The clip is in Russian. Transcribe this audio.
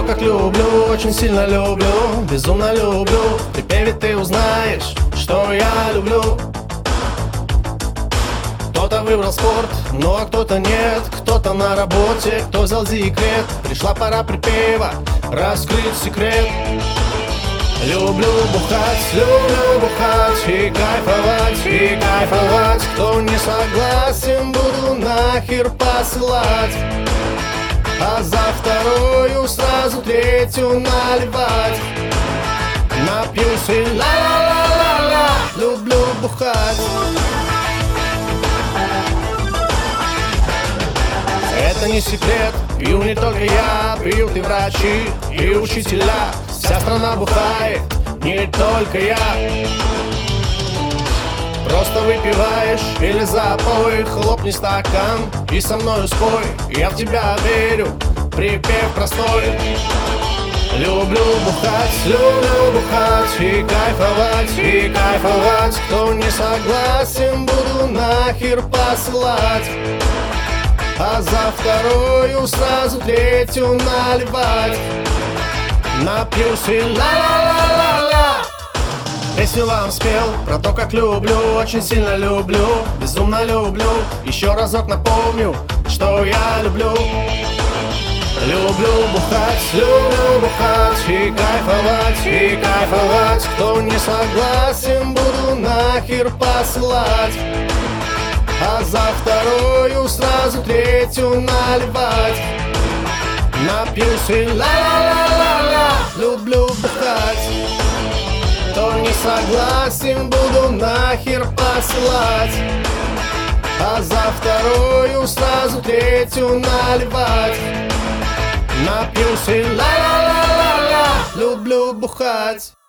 как люблю, очень сильно люблю, безумно люблю. В припеве ты узнаешь, что я люблю. Кто-то выбрал спорт, ну а кто-то нет. Кто-то на работе, кто взял декрет. Пришла пора припева раскрыть секрет. Люблю бухать и кайфовать. Кто не согласен, буду нахер посылать. А за вторую сразу третью наливать. Напьюсь и ла-ла-ла-ла-ла. Люблю бухать. Это не секрет, пью не только я, пьют и врачи, и учителя. Вся страна бухает, не только я. Просто выпиваешь или запой, хлопни стакан и со мною спой. Я в тебя верю, припев простой. Люблю бухать и кайфовать. Кто не согласен, буду нахер посылать. А за вторую сразу третью наливать. Напьюсь и ла-ла-ла-ла-ла. Песню вам спел про то, как люблю, очень сильно люблю, безумно люблю. Еще разок напомню, что я люблю. Люблю бухать и кайфовать. Кто не согласен, буду нахер посылать. А за вторую сразу третью наливать. Напьюсь и ла-ла-ла-ла-ла. Люблю бухать. Кто не согласен, буду нахер посылать. А за вторую сразу третью наливать. Напьюсь и ла-ла-ла-ла-ла. Люблю бухать.